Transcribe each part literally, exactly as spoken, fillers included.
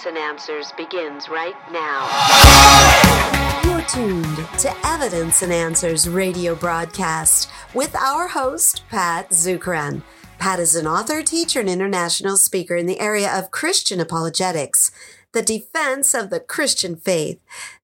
Evidence and Answers begins right now. You're tuned to Evidence and Answers radio broadcast with our host, Pat Zukeran. Pat is an author, teacher, and international speaker in the area of Christian apologetics, the defense of the Christian faith.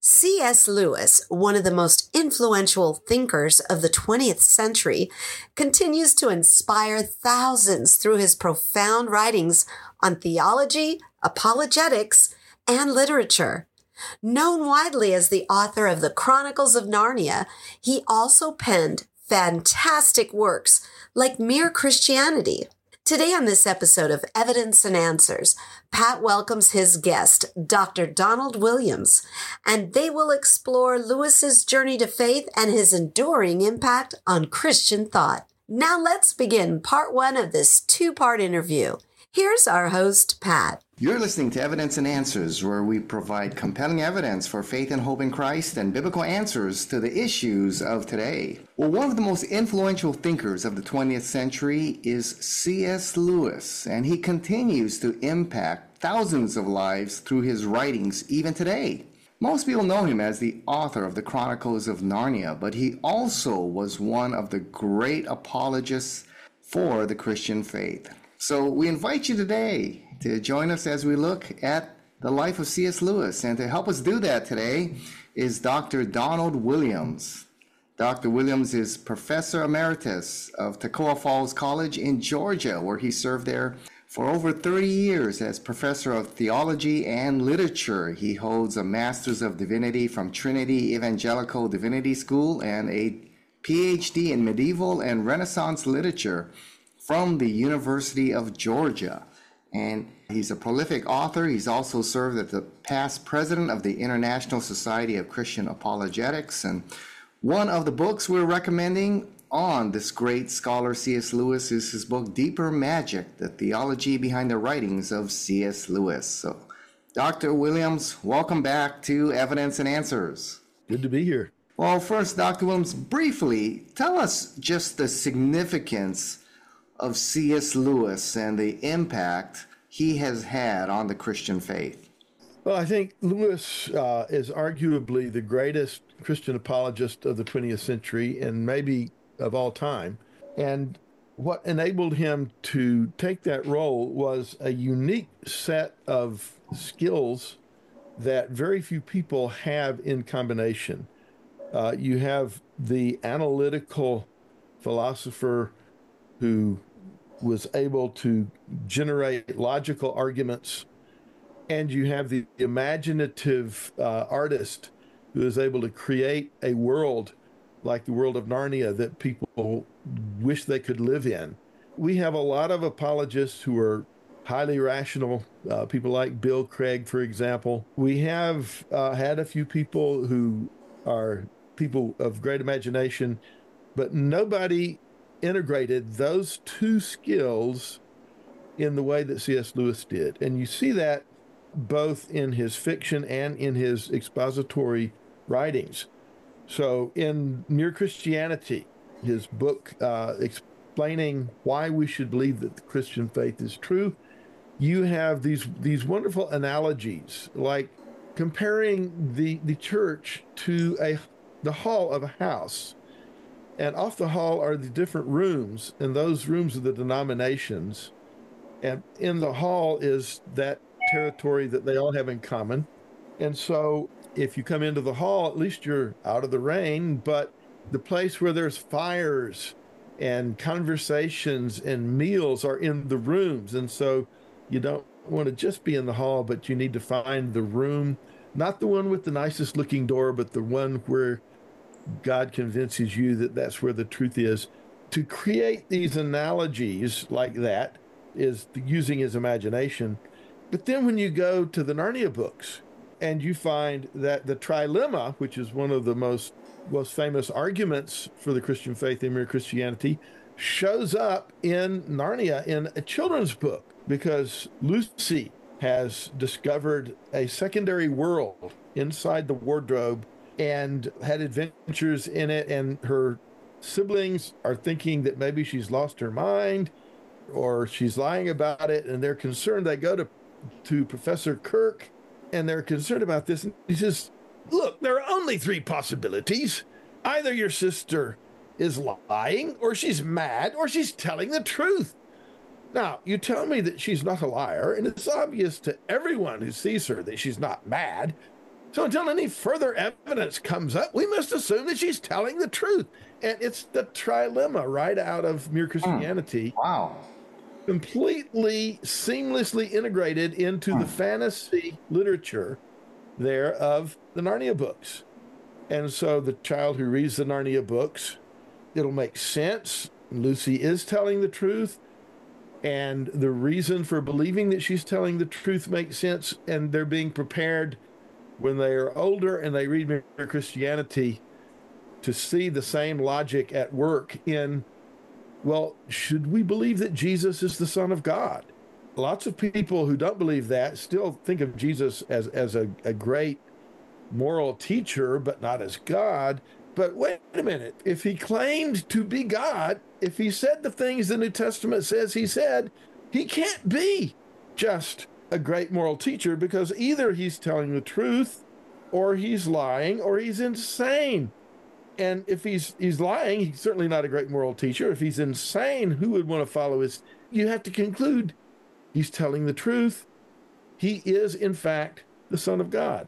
C S. Lewis, one of the most influential thinkers of the twentieth century, continues to inspire thousands through his profound writings on theology, apologetics, and literature. Known widely as the author of the Chronicles of Narnia, he also penned fantastic works like Mere Christianity. Today on this episode of Evidence and Answers, Pat welcomes his guest, Doctor Donald Williams, and they will explore Lewis's journey to faith and his enduring impact on Christian thought. Now let's begin part one of this two-part interview. Here's our host, Pat. You're listening to Evidence and Answers, where we provide compelling evidence for faith and hope in Christ and biblical answers to the issues of today. Well, one of the most influential thinkers of the twentieth century is C S. Lewis, and he continues to impact thousands of lives through his writings even today. Most people know him as the author of the Chronicles of Narnia, but he also was one of the great apologists for the Christian faith. So we invite you today to join us as we look at the life of C S. Lewis. And to help us do that today is Doctor Donald Williams. Doctor Williams is Professor Emeritus of Toccoa Falls College in Georgia, where he served there for over thirty years as Professor of Theology and Literature. He holds a Master's of Divinity from Trinity Evangelical Divinity School and a P H D in Medieval and Renaissance Literature from the University of Georgia. And he's a prolific author. He's also served as the past president of the International Society of Christian Apologetics. And one of the books we're recommending on this great scholar C S. Lewis is his book, Deeper Magic, The Theology Behind the Writings of C S. Lewis. So, Doctor Williams, welcome back to Evidence and Answers. Good to be here. Well, first, Doctor Williams, briefly, tell us just the significance of C S. Lewis and the impact he has had on the Christian faith. Well, I think Lewis uh, is arguably the greatest Christian apologist of the twentieth century and maybe of all time. And what enabled him to take that role was a unique set of skills that very few people have in combination. Uh, you have the analytical philosopher who was able to generate logical arguments, and you have the imaginative uh, artist who is able to create a world like the world of Narnia that people wish they could live in. We have a lot of apologists who are highly rational, uh, people like Bill Craig, for example. We have uh, had a few people who are people of great imagination, but nobody integrated those two skills in the way that C S. Lewis did. And you see that both in his fiction and in his expository writings. So in Mere Christianity, his book uh, explaining why we should believe that the Christian faith is true, you have these these wonderful analogies, like comparing the, the church to a the hall of a house. And off the hall are the different rooms, and those rooms are the denominations. And in the hall is that territory that they all have in common. And so if you come into the hall, at least you're out of the rain, but the place where there's fires and conversations and meals are in the rooms. And so you don't want to just be in the hall, but you need to find the room, not the one with the nicest looking door, but the one where God convinces you that that's where the truth is. To create these analogies like that is using his imagination. But then when you go to the Narnia books and you find that the trilemma, which is one of the most most famous arguments for the Christian faith in Mere Christianity, shows up in Narnia in a children's book, because Lucy has discovered a secondary world inside the wardrobe and had adventures in it, and her siblings are thinking that maybe she's lost her mind or she's lying about it, and they're concerned. They go to to Professor Kirk, and they're concerned about this. And he says, look, there are only three possibilities. Either your sister is lying, or she's mad, or she's telling the truth. Now, you tell me that she's not a liar, and it's obvious to everyone who sees her that she's not mad. So until any further evidence comes up, we must assume that she's telling the truth. And it's the trilemma right out of Mere Christianity. Wow. Completely seamlessly integrated into the fantasy literature there of the Narnia books. And so the child who reads the Narnia books, it'll make sense. Lucy is telling the truth. And the reason for believing that she's telling the truth makes sense. And they're being prepared when they are older and they read Mere Christianity to see the same logic at work in, well, should we believe that Jesus is the Son of God? Lots of people who don't believe that still think of Jesus as, as a, a great moral teacher, but not as God. But wait a minute, if he claimed to be God, if he said the things the New Testament says he said, he can't be just a great moral teacher, because either he's telling the truth or he's lying or he's insane. And if he's he's lying, he's certainly not a great moral teacher. If he's insane, who would want to follow his? You have to conclude he's telling the truth. He is, in fact, the Son of God.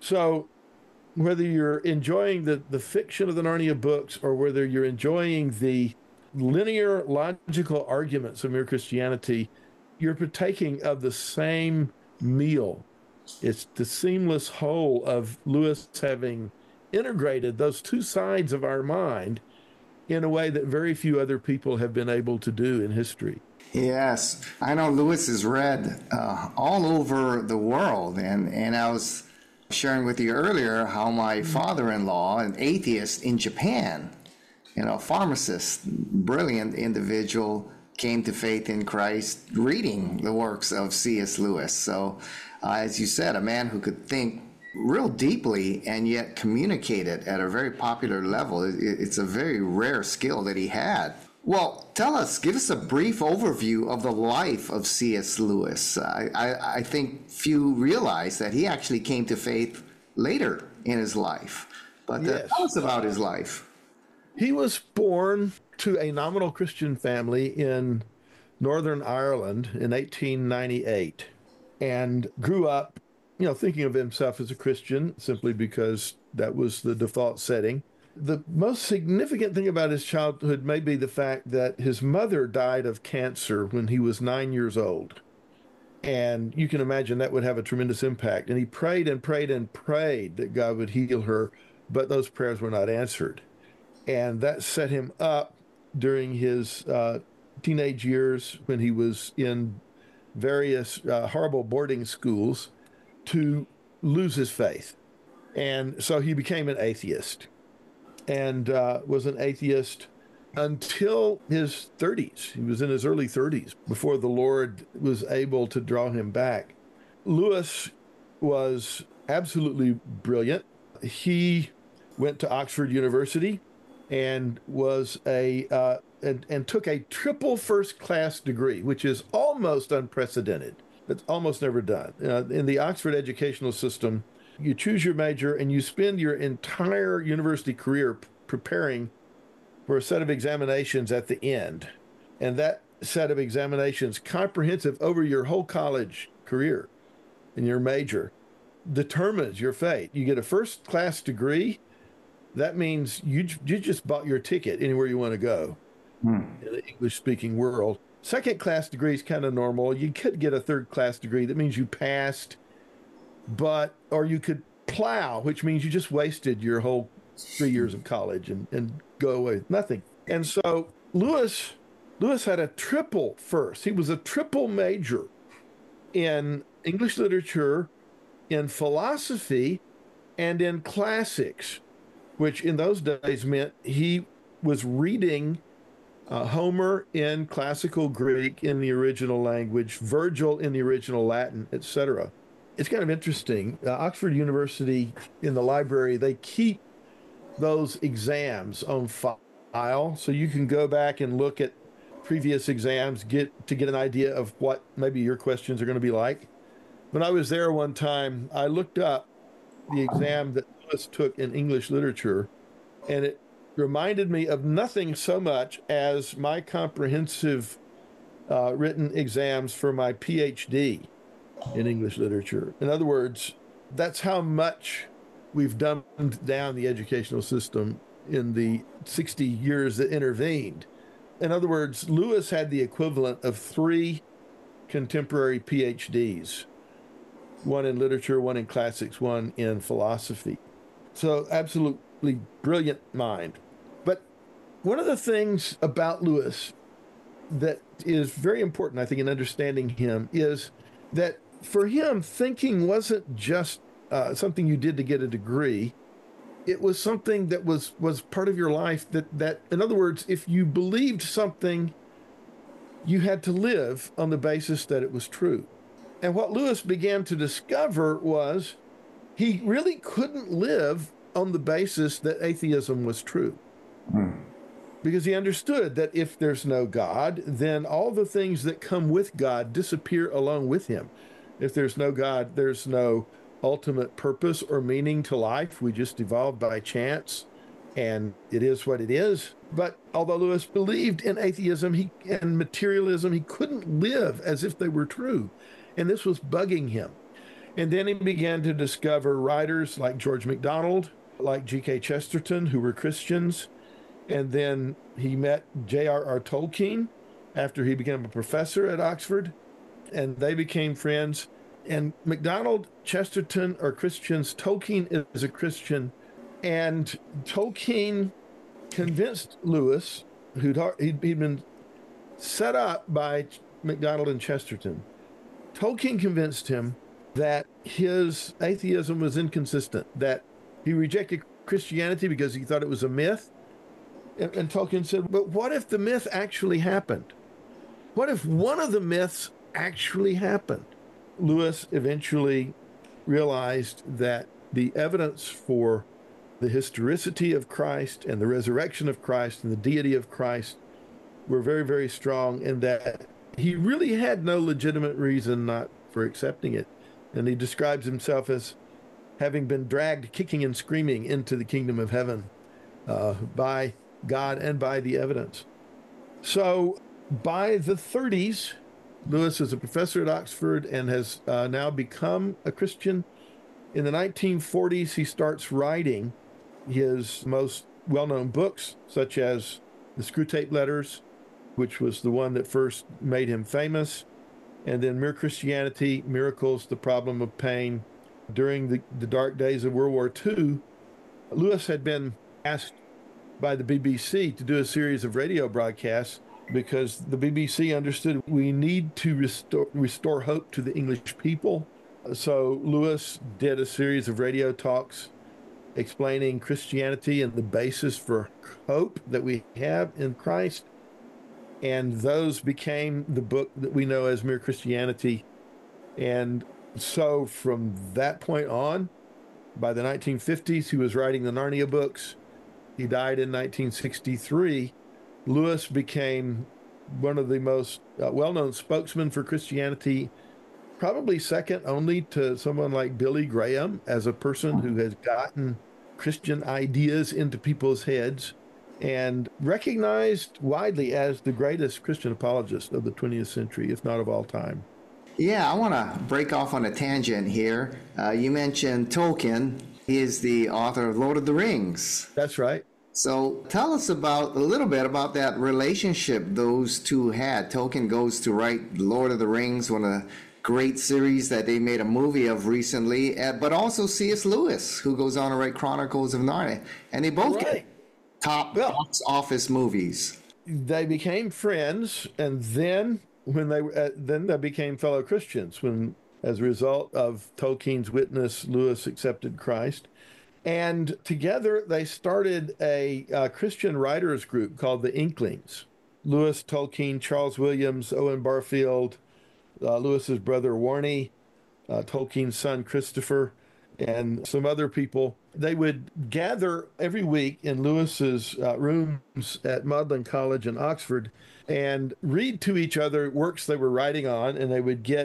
So whether you're enjoying the, the fiction of the Narnia books or whether you're enjoying the linear, logical arguments of Mere Christianity, you're partaking of the same meal. It's the seamless whole of Lewis having integrated those two sides of our mind in a way that very few other people have been able to do in history. Yes, I know Lewis is read uh, all over the world, and, and I was sharing with you earlier how my father-in-law, an atheist in Japan, you know, a pharmacist, brilliant individual, came to faith in Christ reading the works of C S Lewis. So, uh, as you said, a man who could think real deeply and yet communicate it at a very popular level. It, it's a very rare skill that he had. Well, tell us, give us a brief overview of the life of C S Lewis. I, I, I think few realize that he actually came to faith later in his life. But uh, Yes. tell us about his life. He was born to a nominal Christian family in Northern Ireland in eighteen ninety-eight and grew up, you know, thinking of himself as a Christian simply because that was the default setting. The most significant thing about his childhood may be the fact that his mother died of cancer when he was nine years old. And you can imagine that would have a tremendous impact. And he prayed and prayed and prayed that God would heal her, but those prayers were not answered. And that set him up during his uh, teenage years when he was in various uh, horrible boarding schools to lose his faith. And so he became an atheist and uh, was an atheist until his thirties. He was in his early thirties before the Lord was able to draw him back. Lewis was absolutely brilliant. He went to Oxford University and was a uh, and, and took a triple first class degree, which is almost unprecedented. It's almost never done. Uh, in the Oxford educational system, you choose your major and you spend your entire university career p- preparing for a set of examinations at the end. And that set of examinations, comprehensive over your whole college career and your major, determines your fate. You get a first class degree. That means you you just bought your ticket anywhere you want to go hmm. in the English-speaking world. Second-class degree is kind of normal. You could get a third-class degree. That means you passed, but or you could plow, which means you just wasted your whole three years of college and, and go away with nothing. And so Lewis Lewis had a triple first. He was a triple major in English literature, in philosophy, and in classics, which in those days meant he was reading uh, Homer in classical Greek in the original language, Virgil in the original Latin, et cetera. It's kind of interesting. Uh, Oxford University, in the library, they keep those exams on file, so you can go back and look at previous exams get to get an idea of what maybe your questions are going to be like. When I was there one time, I looked up the exam that Lewis took in English literature, and it reminded me of nothing so much as my comprehensive uh, written exams for my PhD in English literature. In other words, that's how much we've dumbed down the educational system in the sixty years that intervened. In other words, Lewis had the equivalent of three contemporary PhDs, one in literature, one in classics, one in philosophy. So absolutely brilliant mind. But one of the things about Lewis that is very important, I think, in understanding him is that for him, thinking wasn't just uh, something you did to get a degree. It was something that was was part of your life that, that, in other words, if you believed something, you had to live on the basis that it was true. And what Lewis began to discover was he really couldn't live on the basis that atheism was true. Hmm. Because he understood that if there's no God, then all the things that come with God disappear along with him. If there's no God, there's no ultimate purpose or meaning to life. We just evolved by chance, and it is what it is. But although Lewis believed in atheism he, and materialism, he couldn't live as if they were true. And this was bugging him. And then he began to discover writers like George MacDonald, like G K Chesterton, who were Christians. And then he met J R R Tolkien after he became a professor at Oxford, and they became friends. And MacDonald, Chesterton are Christians. Tolkien is a Christian. And Tolkien convinced Lewis, who'd he'd been set up by MacDonald and Chesterton. Tolkien convinced him that his atheism was inconsistent, that he rejected Christianity because he thought it was a myth. And, and Tolkien said, but what if the myth actually happened? What if one of the myths actually happened? Lewis eventually realized that the evidence for the historicity of Christ and the resurrection of Christ and the deity of Christ were very, very strong, and that he really had no legitimate reason not for accepting it. And he describes himself as having been dragged kicking and screaming into the kingdom of heaven uh, by God and by the evidence. So by the thirties, Lewis is a professor at Oxford and has uh, now become a Christian. In the nineteen forties, he starts writing his most well-known books, such as the Screwtape Letters, which was the one that first made him famous, and then Mere Christianity, Miracles, The Problem of Pain. During the, the dark days of World War Two, Lewis had been asked by the B B C to do a series of radio broadcasts because the B B C understood we need to restore, restore hope to the English people. So Lewis did a series of radio talks explaining Christianity and the basis for hope that we have in Christ. And those became the book that we know as Mere Christianity. And so from that point on, by the nineteen fifties, he was writing the Narnia books. He died in nineteen sixty-three. Lewis became one of the most uh, well-known spokesmen for Christianity, probably second only to someone like Billy Graham as a person who has gotten Christian ideas into people's heads, and recognized widely as the greatest Christian apologist of the twentieth century, if not of all time. Yeah, I want to break off on a tangent here. Uh, you mentioned Tolkien. He is the author of Lord of the Rings. That's right. So tell us about a little bit about that relationship those two had. Tolkien goes to write Lord of the Rings, one of the great series that they made a movie of recently, uh, but also C S. Lewis, who goes on to write Chronicles of Narnia. And they both right. get top well, box office movies. They became friends, and then when they uh, then they became fellow Christians. When, as a result of Tolkien's witness, Lewis accepted Christ. And together they started a uh, Christian writers group called the Inklings. Lewis, Tolkien, Charles Williams, Owen Barfield, uh, Lewis's brother Warnie, uh, Tolkien's son Christopher, and some other people. They would gather every week in Lewis's uh, rooms at Magdalen College in Oxford and read to each other works they were writing on, and they would get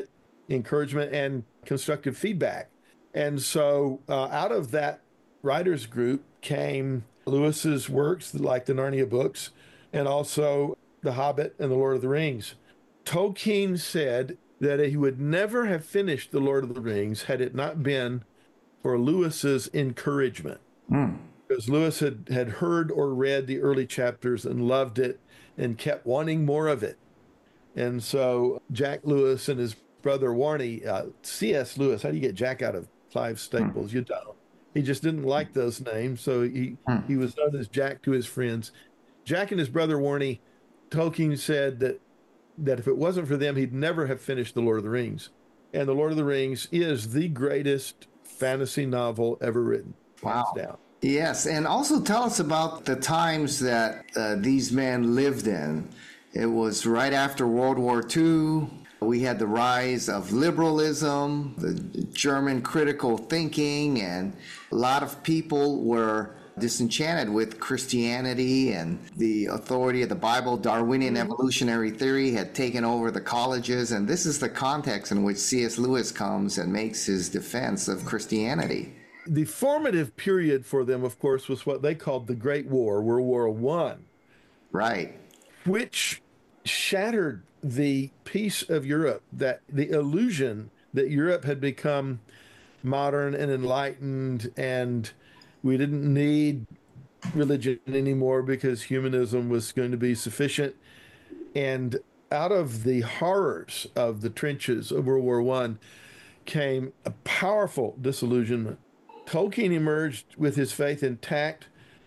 encouragement and constructive feedback. And so uh, out of that writers group came Lewis's works, like the Narnia books, and also The Hobbit and The Lord of the Rings. Tolkien said that he would never have finished The Lord of the Rings had it not been for Lewis's encouragement. Mm. Because Lewis had, had heard or read the early chapters and loved it and kept wanting more of it. And so Jack Lewis and his brother Warnie, uh, C S. Lewis, how do you get Jack out of Clive Staples? Mm. You don't. He just didn't like those names, so he, mm. he was known as Jack to his friends. Jack and his brother Warnie, Tolkien said that that if it wasn't for them, he'd never have finished The Lord of the Rings. And The Lord of the Rings is the greatest fantasy novel ever written. Wow. Down. Yes, and also tell us about the times that uh, these men lived in. It was right after World War Two. We had the rise of liberalism, the German critical thinking, and a lot of people were disenchanted with Christianity and the authority of the Bible. Darwinian evolutionary theory had taken over the colleges, and this is the context in which C S. Lewis comes and makes his defense of Christianity. The formative period for them, of course, was what they called the Great War, World War One. Right. Which shattered the peace of Europe, that the illusion that Europe had become modern and enlightened and we didn't need religion anymore because humanism was going to be sufficient. And out of the horrors of the trenches of World War One came a powerful disillusionment. Tolkien emerged with his faith intact.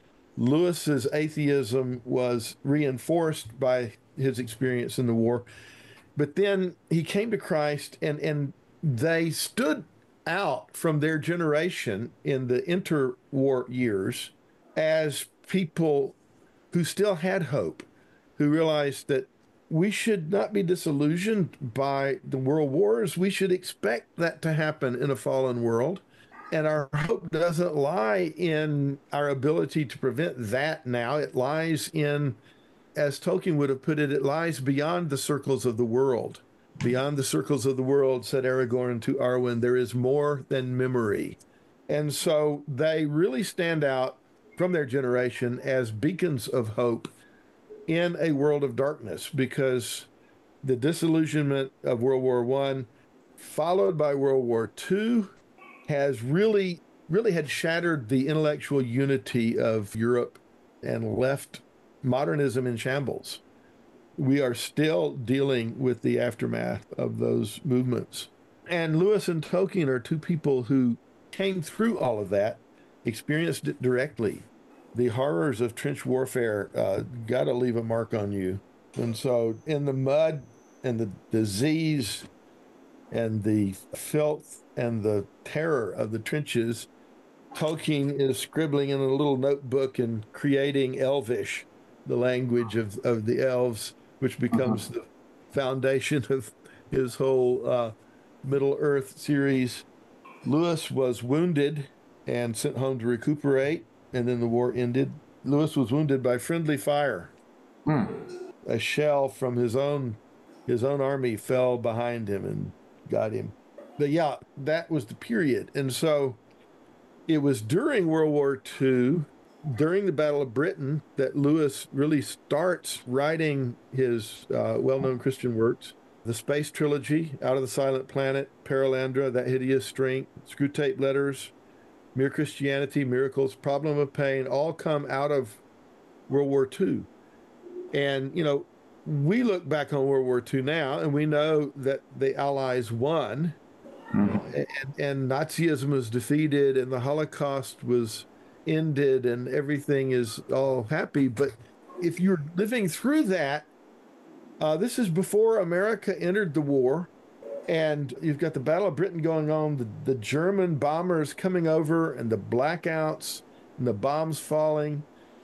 Lewis's atheism was reinforced by his experience in the war. But then he came to Christ, and, and they stood out from their generation in the interwar years as people who still had hope, who realized that we should not be disillusioned by the world wars. We should expect that to happen in a fallen world. And our hope doesn't lie in our ability to prevent that now. It lies in, as Tolkien would have put it, it lies beyond the circles of the world. Beyond the circles of the world, said Aragorn to Arwen, there is more than memory. And so they really stand out from their generation as beacons of hope in a world of darkness, because the disillusionment of World War One, followed by World War Two, has really, really had shattered the intellectual unity of Europe and left modernism in shambles. We are still dealing with the aftermath of those movements. And Lewis and Tolkien are two people who came through all of that, experienced it directly. The horrors of trench warfare uh, got to leave a mark on you. And so in the mud and the disease and the filth and the terror of the trenches, Tolkien is scribbling in a little notebook and creating Elvish, the language of, of the elves, which becomes uh-huh. the foundation of his whole uh, Middle-earth series. Lewis was wounded and sent home to recuperate, and then the war ended. Lewis was wounded by friendly fire. Mm. A shell from his own his own army fell behind him and got him. But yeah, that was the period. And so it was during World War Two, during the Battle of Britain, that Lewis really starts writing his uh, well-known Christian works. The Space Trilogy, Out of the Silent Planet, Paralandra, That Hideous Strength, Screwtape Letters, Mere Christianity, Miracles, Problem of Pain, all come out of World War Two. And, you know, we look back on World War Two now, and we know that the Allies won, mm-hmm. and, and Nazism was defeated, and the Holocaust was ended, and everything is all happy. But if you're living through that, uh, this is before America entered the war, and you've got the Battle of Britain going on, the, the German bombers coming over, and the blackouts, and the bombs falling.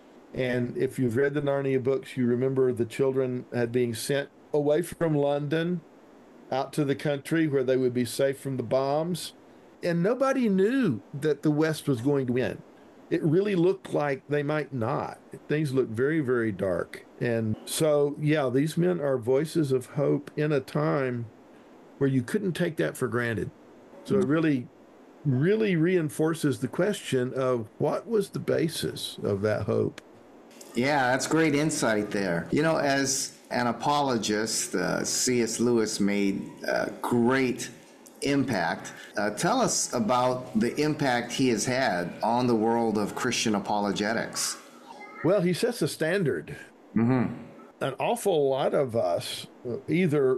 And if you've read the Narnia books, you remember the children had being sent away from London out to the country where they would be safe from the bombs. And nobody knew that the West was going to win. It really looked like they might not. Things looked very, very dark. And so, yeah, these men are voices of hope in a time where you couldn't take that for granted. So it really, really reinforces the question of what was the basis of that hope. Yeah, that's great insight there. You know, as an apologist, uh, C S. Lewis made a great impact. Uh, tell us about the impact he has had on the world of Christian apologetics. Well, he sets a standard. Mm-hmm. An awful lot of us either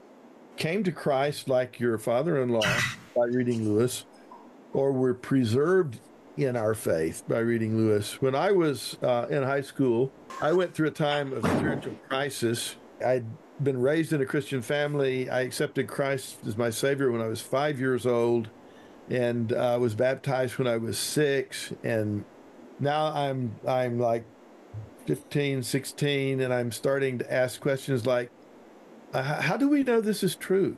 came to Christ like your father-in-law by reading Lewis, or were preserved in our faith by reading Lewis. When I was uh, in high school, I went through a time of spiritual crisis. I'd been raised in a Christian family. I accepted Christ as my Savior when I was five years old, and uh, was baptized when I was six. And now I'm I'm like fifteen, sixteen, and I'm starting to ask questions like, uh, how do we know this is true?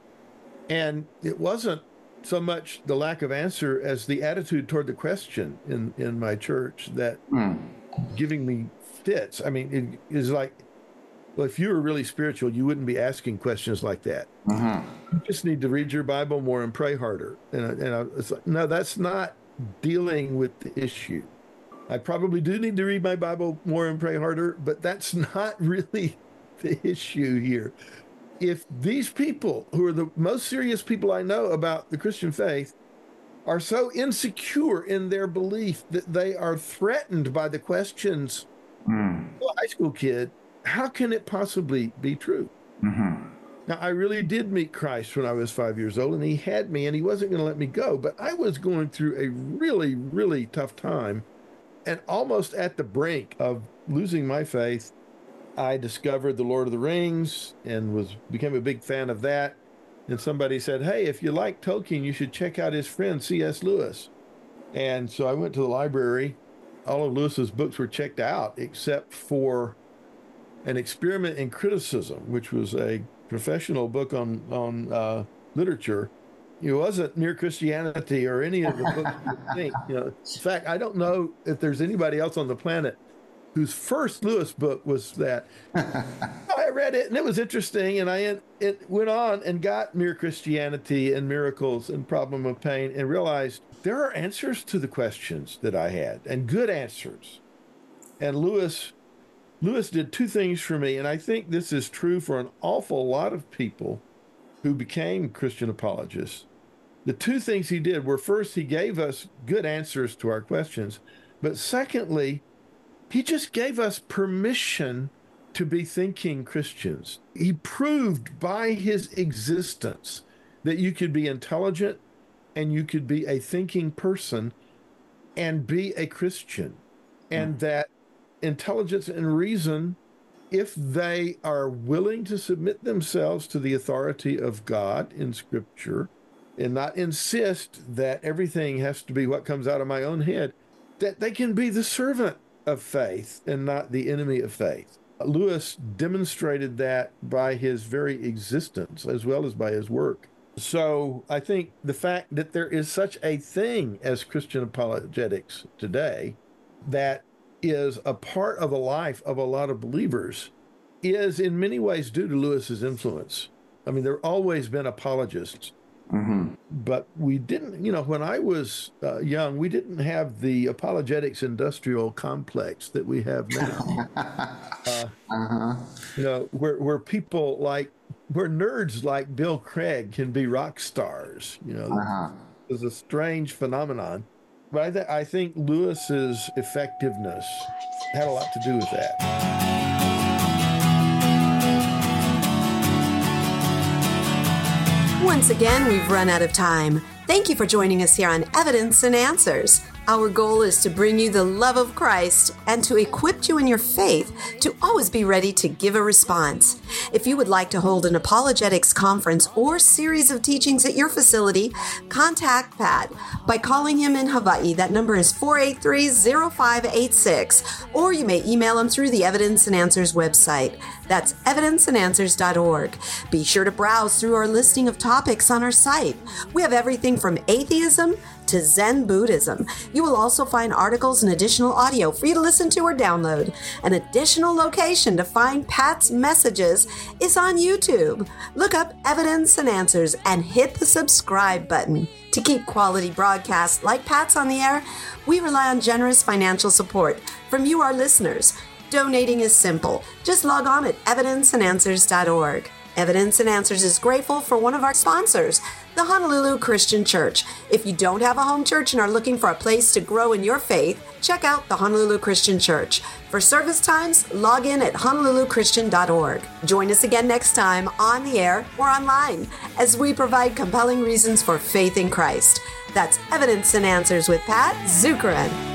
And it wasn't so much the lack of answer as the attitude toward the question in, in my church that mm. giving me fits. I mean, it is like, well, if you were really spiritual, you wouldn't be asking questions like that. Mm-hmm. You just need to read your Bible more and pray harder. And, and I, it's like, no, that's not dealing with the issue. I probably do need to read my Bible more and pray harder, but that's not really the issue here. If these people, who are the most serious people I know about the Christian faith, are so insecure in their belief that they are threatened by the questions mm. of a high school kid, how can it possibly be true? Mm-hmm. Now, I really did meet Christ when I was five years old, and he had me, and he wasn't going to let me go. But I was going through a really, really tough time, and almost at the brink of losing my faith. I discovered The Lord of the Rings and was became a big fan of that. And somebody said, hey, if you like Tolkien, you should check out his friend C S. Lewis. And so I went to the library. All of Lewis's books were checked out except for An Experiment in Criticism, which was a professional book on, on uh, literature. It wasn't Mere Christianity or any of the books you would think. You know, in fact, I don't know if there's anybody else on the planet whose first Lewis book was that. I read it, and it was interesting, and I it went on and got Mere Christianity and Miracles and Problem of Pain, and realized there are answers to the questions that I had, and good answers. And Lewis, Lewis did two things for me, and I think this is true for an awful lot of people who became Christian apologists. The two things he did were, first, he gave us good answers to our questions, but secondly, he just gave us permission to be thinking Christians. He proved by his existence that you could be intelligent and you could be a thinking person and be a Christian. And that intelligence and reason, if they are willing to submit themselves to the authority of God in Scripture and not insist that everything has to be what comes out of my own head, that they can be the servant of faith and not the enemy of faith. Lewis demonstrated that by his very existence as well as by his work. So I think the fact that there is such a thing as Christian apologetics today that is a part of the life of a lot of believers is in many ways due to Lewis's influence. I mean, there have always been apologists. Mm-hmm. But we didn't, you know, when I was uh, young, we didn't have the apologetics industrial complex that we have now. uh, uh-huh. You know, where where people like, where nerds like Bill Craig can be rock stars. You know, uh-huh. It's a strange phenomenon. But I, th- I think Lewis's effectiveness had a lot to do with that. Once again, we've run out of time. Thank you for joining us here on Evidence and Answers. Our goal is to bring you the love of Christ and to equip you in your faith to always be ready to give a response. If you would like to hold an apologetics conference or series of teachings at your facility, contact Pat by calling him in Hawaii. That number is four eight three, zero five eight six, or you may email him through the Evidence and Answers website. That's evidence and answers dot org. Be sure to browse through our listing of topics on our site. We have everything from atheism to Zen Buddhism. You will also find articles and additional audio for you to listen to or download. An additional location to find Pat's messages is on YouTube. Look up Evidence and Answers and hit the subscribe button. To keep quality broadcasts like Pat's on the air, we rely on generous financial support from you, our listeners. Donating is simple. Just log on at evidence and answers dot org. Evidence and Answers is grateful for one of our sponsors, the Honolulu Christian Church. If you don't have a home church and are looking for a place to grow in your faith, check out the Honolulu Christian Church. For service times, log in at honolulu christian dot org. Join us again next time on the air or online as we provide compelling reasons for faith in Christ. That's Evidence and Answers with Pat Zukeran.